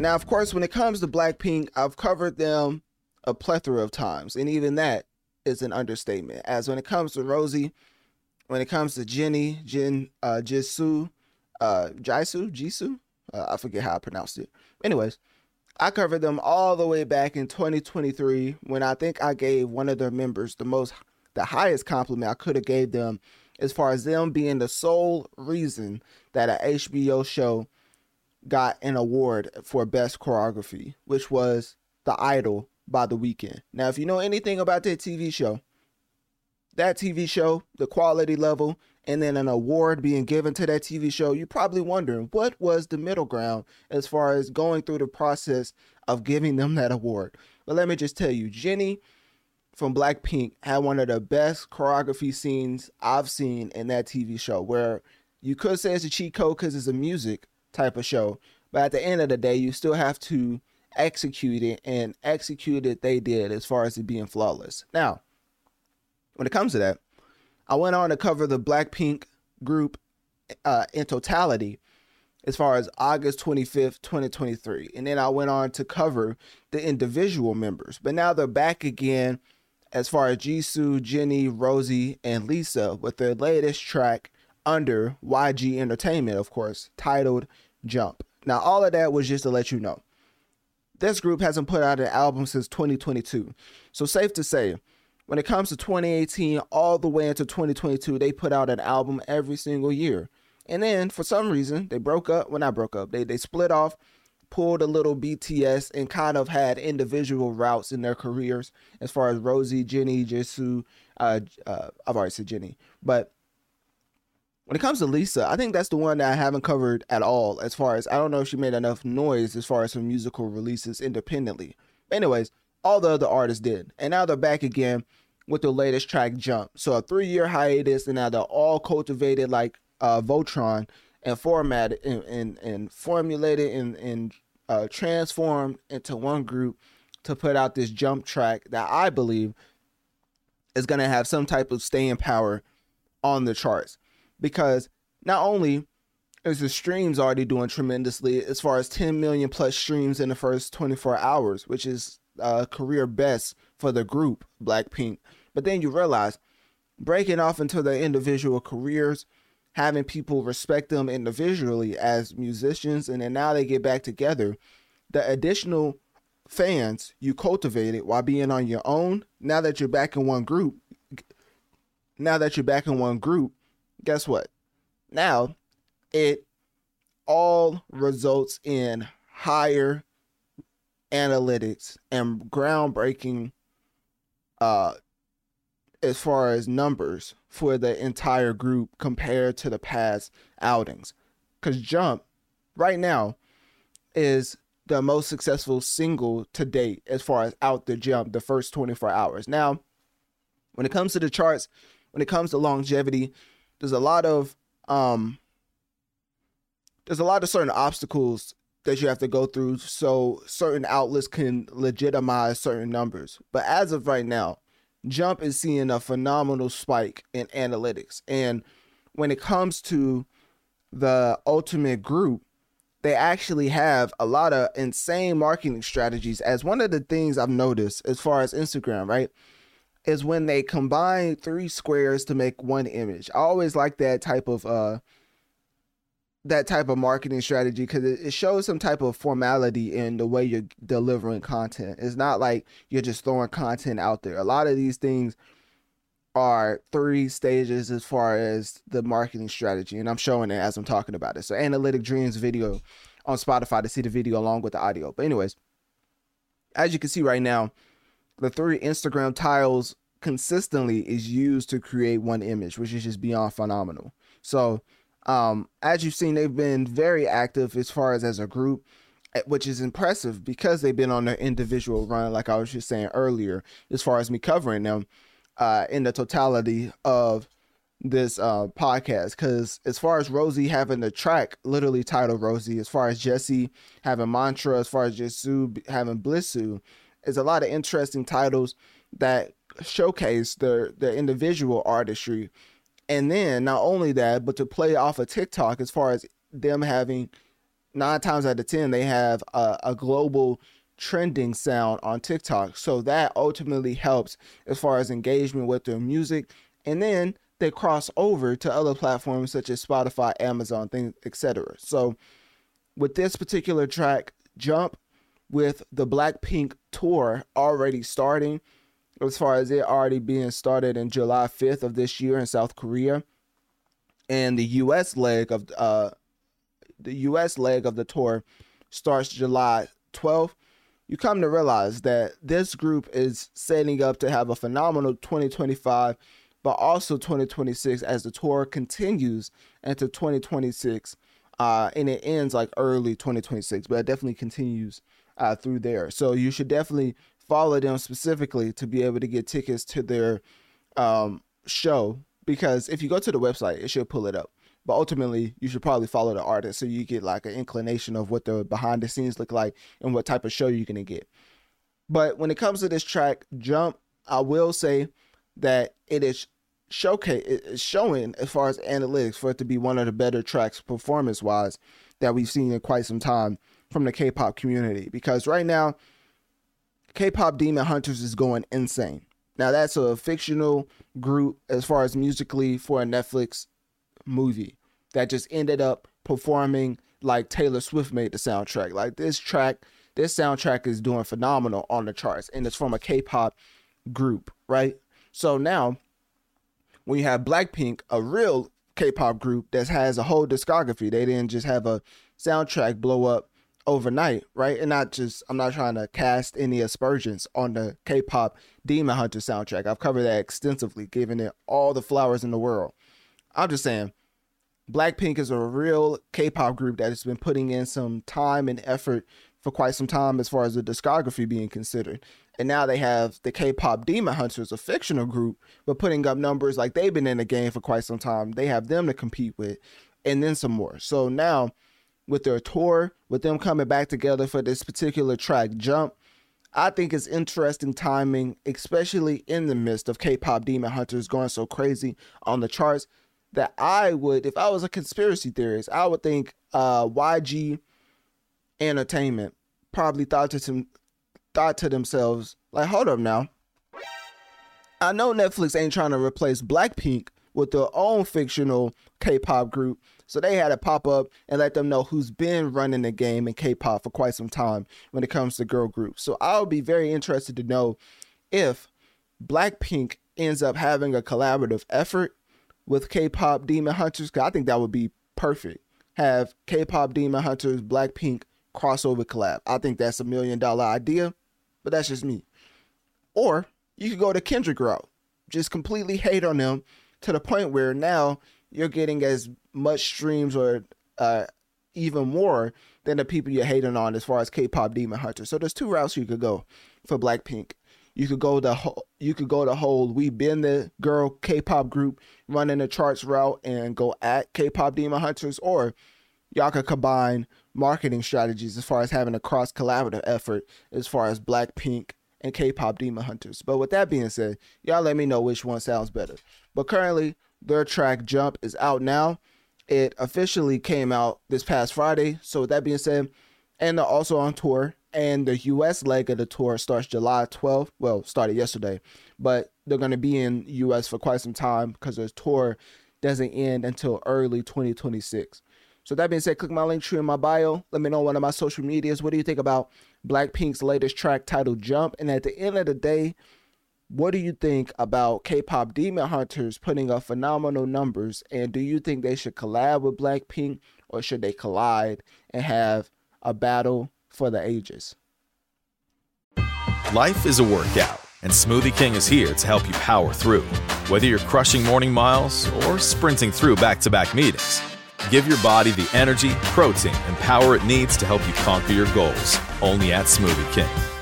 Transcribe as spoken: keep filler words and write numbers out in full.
Now, of course, when it comes to Blackpink, I've covered them a plethora of times, and even that is an understatement. As when it comes to Rosie, when it comes to Jennie, Jin, uh, Jisoo, uh, Jisoo, Jisoo, uh, I forget how I pronounced it. Anyways, I covered them all the way back in twenty twenty-three when I think I gave one of their members the most, the highest compliment I could have gave them, as far as them being the sole reason that an H B O show got an award for best choreography, which was The Idol by The Weeknd. Now, if you know anything about that T V show, that T V show, the quality level, and then an award being given to that T V show, you're probably wondering what was the middle ground as far as going through the process of giving them that award. But let me just tell you, Jennie from Blackpink had one of the best choreography scenes I've seen in that T V show, where you could say it's a cheat code because it's a music type of show, but at the end of the day, you still have to execute it, and execute it they did as far as it being flawless. Now, when it comes to that, I went on to cover the Blackpink group uh, in totality as far as August twenty-fifth, twenty twenty-three. And then I went on to cover the individual members. But now they're back again as far as Jisoo, Jennie, Rosie, and Lisa with their latest track under Y G Entertainment, of course, titled Jump. Now, all of that was just to let you know, this group hasn't put out an album since twenty twenty-two. So safe to say, when it comes to twenty eighteen all the way into twenty twenty-two, they put out an album every single year. And then for some reason, they broke up. Well, not broke up. They, they split off, pulled a little B T S, and kind of had individual routes in their careers as far as Rosie, Jennie, Jisoo. Uh, uh, I've already said Jennie. But when it comes to Lisa, I think that's the one that I haven't covered at all, as far as I don't know if she made enough noise as far as her musical releases independently. Anyways, all the other artists did. And now they're back again with the latest track, Jump. So a three-year hiatus, and now they're all cultivated like uh, Voltron and formatted and, and, and formulated and, and uh, transformed into one group to put out this Jump track that I believe is going to have some type of staying power on the charts. Because not only is the streams already doing tremendously, as far as ten million plus streams in the first twenty-four hours, which is a career best for the group Blackpink. But then you realize breaking off into their individual careers, having people respect them individually as musicians, and then now they get back together, the additional fans you cultivated while being on your own, now that you're back in one group, now that you're back in one group, guess what? Now, it all results in higher analytics and groundbreaking uh, as far as numbers for the entire group compared to the past outings. Because Jump, right now, is the most successful single to date as far as out the jump, the first twenty-four hours. Now, when it comes to the charts, when it comes to longevity, there's a lot of um, there's a lot of certain obstacles that you have to go through so certain outlets can legitimize certain numbers. But as of right now, Jump is seeing a phenomenal spike in analytics. And when it comes to the ultimate group, they actually have a lot of insane marketing strategies. As one of the things I've noticed as far as Instagram, right, is when they combine three squares to make one image. I always like that type of uh, that type of marketing strategy because it, it shows some type of formality in the way you're delivering content. It's not like you're just throwing content out there. A lot of these things are three stages as far as the marketing strategy, and I'm showing it as I'm talking about it. So Analytic Dreams video on Spotify to see the video along with the audio. But anyways, as you can see right now, the three Instagram tiles consistently is used to create one image, which is just beyond phenomenal. So um, as you've seen, they've been very active as far as as a group, which is impressive because they've been on their individual run, like I was just saying earlier, as far as me covering them uh, in the totality of this uh, podcast. Because as far as Rosie having the track literally titled Rosie, as far as Jessie having Mantra, as far as Jisoo having Blissoo, is a lot of interesting titles that showcase their, their individual artistry. And then not only that, but to play off of TikTok as far as them having nine times out of ten, they have a, a global trending sound on TikTok. So that ultimately helps as far as engagement with their music. And then they cross over to other platforms such as Spotify, Amazon, things, et cetera. So with this particular track, Jump, with the Blackpink tour already starting, as far as it already being started in July fifth of this year in South Korea, and the U S leg of uh the U S leg of the tour starts July twelfth, you come to realize that this group is setting up to have a phenomenal twenty twenty-five, but also twenty twenty-six as the tour continues into twenty twenty-six, uh, and it ends like early twenty twenty-six, but it definitely continues uh, through there. So you should definitely follow them specifically to be able to get tickets to their um, show, because if you go to the website, it should pull it up. But ultimately, you should probably follow the artist so you get like an inclination of what the behind the scenes look like and what type of show you're going to get. But when it comes to this track, Jump, I will say that it is showcase it is showing as far as analytics for it to be one of the better tracks performance wise that we've seen in quite some time from the K-pop community. Because right now, K-pop Demon Hunters is going insane. Now that's a fictional group as far as musically for a Netflix movie that just ended up performing like Taylor Swift made the soundtrack. Like this track, this soundtrack is doing phenomenal on the charts, and it's from a K-pop group, right? So now when you have Blackpink, a real K-pop group that has a whole discography, they didn't just have a soundtrack blow up overnight, right? And not just, I'm not trying to cast any aspersions on the K-pop Demon Hunter soundtrack. I've covered that extensively, giving it all the flowers in the world. I'm just saying, Blackpink is a real K-pop group that has been putting in some time and effort for quite some time as far as the discography being considered. And now they have the K-pop Demon Hunters, a fictional group, but putting up numbers like they've been in the game for quite some time. They have them to compete with, and then some more. So now with their tour, with them coming back together for this particular track, Jump, I think it's interesting timing, especially in the midst of K-pop Demon Hunters going so crazy on the charts, that I would, if I was a conspiracy theorist, I would think uh, Y G Entertainment probably thought to some, thought to themselves, like, hold up now. I know Netflix ain't trying to replace Blackpink with their own fictional K-pop group, so they had to pop up and let them know who's been running the game in K-pop for quite some time when it comes to girl groups. So I'll be very interested to know if Blackpink ends up having a collaborative effort with K-pop Demon Hunters, because I think that would be perfect. Have K-pop Demon Hunters, Blackpink crossover collab. I think that's a million dollar idea, but that's just me. Or you could go the Kendrick route. Just completely hate on them to the point where now you're getting as much streams or uh, even more than the people you're hating on as far as K-pop Demon Hunters. So there's two routes you could go for Blackpink. You could go the whole, you could go the whole we been the girl K-pop group running the charts route and go at K-pop Demon Hunters, or y'all could combine marketing strategies as far as having a cross collaborative effort as far as Blackpink and K-pop Demon Hunters. But with that being said, y'all let me know which one sounds better. But currently, their track Jump is out now. It officially came out this past Friday. So with that being said, and they're also on tour. And the U S leg of the tour starts July twelfth. Well, started yesterday. But they're going to be in U S for quite some time because their tour doesn't end until early twenty twenty-six. So that being said, click my link tree in my bio. Let me know on one of my social medias. What do you think about Blackpink's latest track titled Jump? And at the end of the day, what do you think about K-pop Demon Hunters putting up phenomenal numbers? And do you think they should collab with Blackpink, or should they collide and have a battle for the ages? Life is a workout, and Smoothie King is here to help you power through. Whether you're crushing morning miles or sprinting through back-to-back meetings, give your body the energy, protein, and power it needs to help you conquer your goals. Only at Smoothie King.